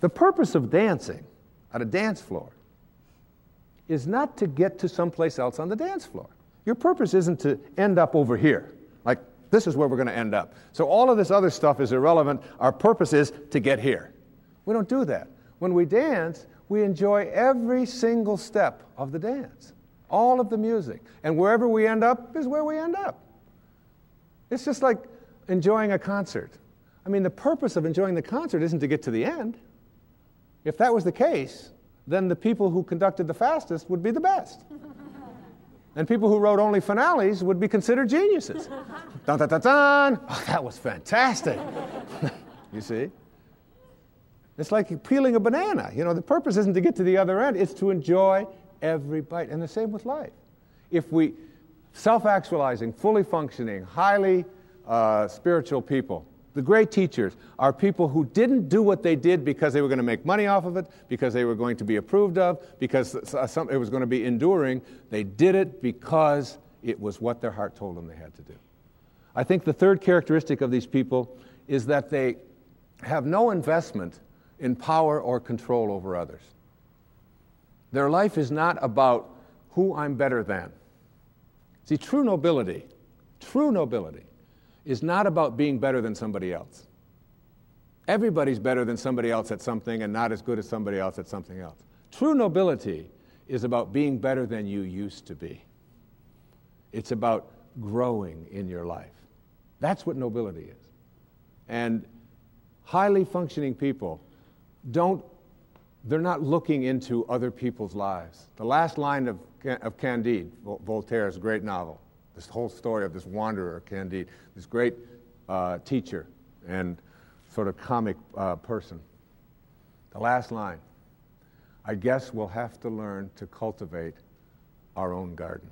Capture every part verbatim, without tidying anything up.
The purpose of dancing at a dance floor is not to get to someplace else on the dance floor. Your purpose isn't to end up over here, like this is where we're going to end up. So all of this other stuff is irrelevant. Our purpose is to get here. We don't do that. When we dance, we enjoy every single step of the dance, all of the music. And wherever we end up is where we end up. It's just like enjoying a concert. I mean, the purpose of enjoying the concert isn't to get to the end. If that was the case, then the people who conducted the fastest would be the best. And people who wrote only finales would be considered geniuses. Dun, dun, dun, dun. Oh, that was fantastic. You see? It's like peeling a banana. You know, the purpose isn't to get to the other end. It's to enjoy every bite. And the same with life. If we, self-actualizing, fully functioning, highly uh, spiritual people, the great teachers are people who didn't do what they did because they were going to make money off of it, because they were going to be approved of, because some, it was going to be enduring. They did it because it was what their heart told them they had to do. I think the third characteristic of these people is that they have no investment in power or control over others. Their life is not about who I'm better than. See, true nobility, true nobility, is not about being better than somebody else. Everybody's better than somebody else at something and not as good as somebody else at something else. True nobility is about being better than you used to be. It's about growing in your life. That's what nobility is. And highly functioning people don't, they're not looking into other people's lives. The last line of, of Candide, Voltaire's great novel, this whole story of this wanderer, Candide, this great uh, teacher and sort of comic uh, person. The last line, I guess we'll have to learn to cultivate our own garden.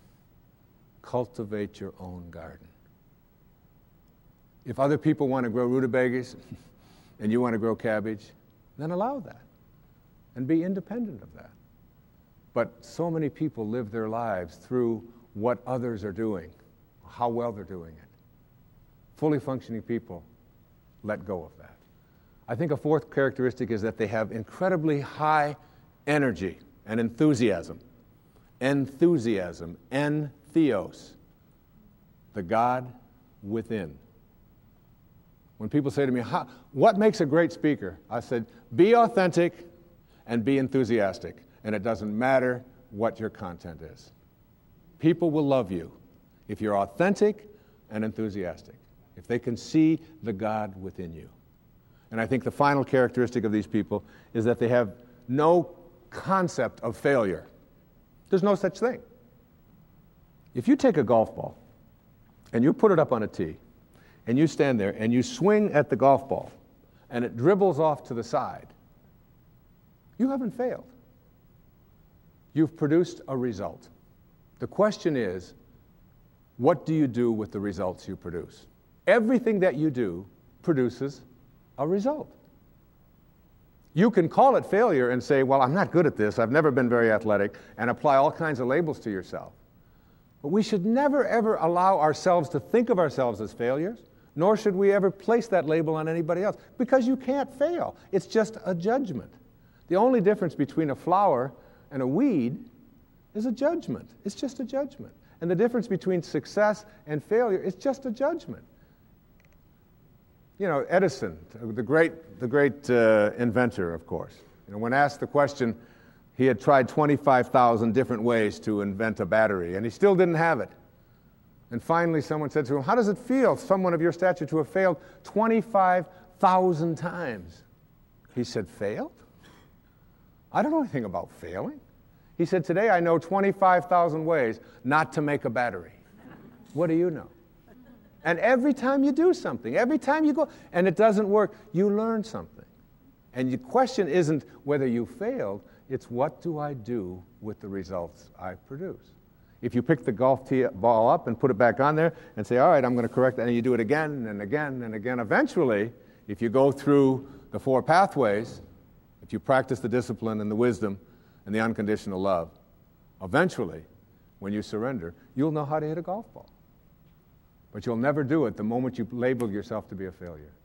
Cultivate your own garden. If other people want to grow rutabagas and you want to grow cabbage, then allow that and be independent of that. But so many people live their lives through what others are doing, how well they're doing it. Fully functioning people let go of that. I think a fourth characteristic is that they have incredibly high energy and enthusiasm. Enthusiasm, entheos, the God within. When people say to me, How, what makes a great speaker? I said, be authentic and be enthusiastic, and it doesn't matter what your content is. People will love you if you're authentic and enthusiastic, if they can see the God within you. And I think the final characteristic of these people is that they have no concept of failure. There's no such thing. If you take a golf ball and you put it up on a tee and you stand there and you swing at the golf ball and it dribbles off to the side, you haven't failed. You've produced a result. The question is, what do you do with the results you produce? Everything that you do produces a result. You can call it failure and say, well, I'm not good at this, I've never been very athletic, and apply all kinds of labels to yourself. But we should never, ever allow ourselves to think of ourselves as failures, nor should we ever place that label on anybody else, because you can't fail. It's just a judgment. The only difference between a flower and a weed is a judgment. It's just a judgment. And the difference between success and failure is just a judgment. You know, Edison, the great, the great uh, inventor, of course. You know, when asked the question, he had tried twenty-five thousand different ways to invent a battery, and he still didn't have it. And finally someone said to him, how does it feel, someone of your stature, to have failed twenty-five thousand times? He said, failed? I don't know anything about failing. He said, today I know twenty-five thousand ways not to make a battery. What do you know? And every time you do something, every time you go, and it doesn't work, you learn something. And the question isn't whether you failed, it's what do I do with the results I produce? If you pick the golf tee ball up and put it back on there and say, all right, I'm going to correct that, and you do it again and again and again, eventually, if you go through the four pathways, if you practice the discipline and the wisdom and the unconditional love, eventually, when you surrender, you'll know how to hit a golf ball. But you'll never do it the moment you label yourself to be a failure.